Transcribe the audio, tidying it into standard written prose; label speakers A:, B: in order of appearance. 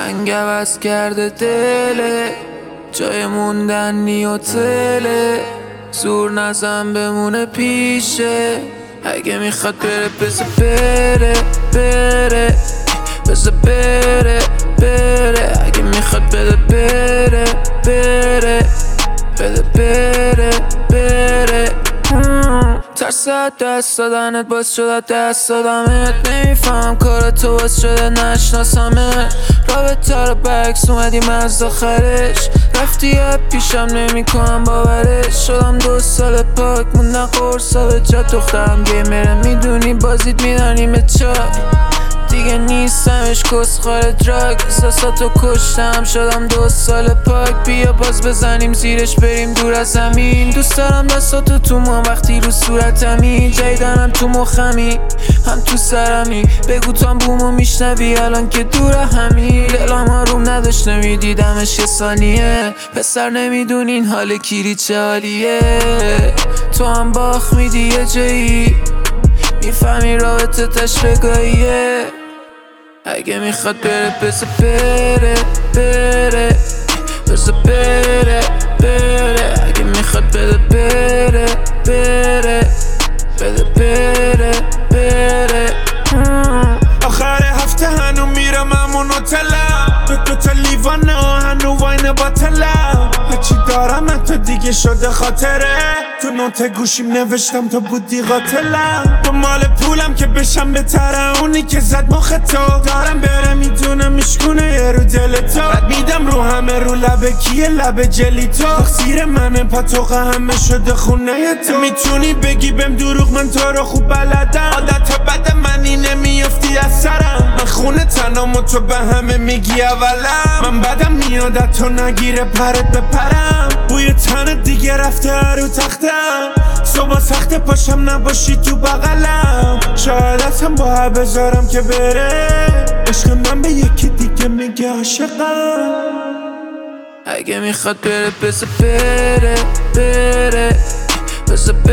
A: رنگ عوض کرده دله، جای موندن نی هتله، زور نزن بمونه پیشه. اگه میخواد بره بذار بره بره، بذار بره بره. اگه میخواد بده بره بره، بده بره بره. ترس دست دادنت باز شده دست دادمت، نمیفهم کار تو باز شده نشناسمه. رابطه رو برعکس اومدیم از آخرش، رفتی پیشم نمی کنم باورش. شدم 2 سال پاک موندن قرصا به جا، دخترم گیمره میدونی بازیت میدانیم چای. دیگه نیستمش کسخار دراگ، احساساتو کشتم شدم 2 سال پاک. بیا باز بزنیم زیرش بریم دور از زمین. دوست دارم دستاتو تو موام وقتی رو صورتمی، جایدنم تو مخمی هم تو سرمی. بگو تو هم بومو میشنوی الان که دور همی. دلم آروم نداشت نمیدیدمش یه ثانیه، پسر نمیدونی این حال کیری چه حالیه. تو هم باخ میدی یه جایی، میفهمی رابطه تشبگاهیه. اگه میخواد بره بذار بره بره، بذار بره بره. اگه میخواد بده بره بره، بده بره بره.
B: آخر هفته هنو میرم همون هتلم، 2 تا لیوان هنو واین باطلم. هرچی دارم حتی دیگه شده خاطره، تو نوت گوشیم نوشتم تو بودی قاتلم. دنبال پولم که بشم بهتره اونی که زد مخ تو. دارم بره میدونم میشکونه یه رو دل تو، بد میدم رو همه رو لبه کیه لبه جلی تو. تقصیر منه پاتوقه همه شده خونه تو. میتونی بگی بهم دروغ من تو رو خوب بلدم، عادت بد منی نمیافتی از سرم. من خونه تنام و تو به همه میگی اولم، من بدم میادت تو نگیره پرت بپرم. بوی تن دیگه رفته رو تختم، صبح سخت پاشم نباشی تو بغلم. شاید اصلا با بذارم که بره، عشق من به یکی دیگه میگه عاشقم.
A: اگه میخواد بره بذار بره بره، بذار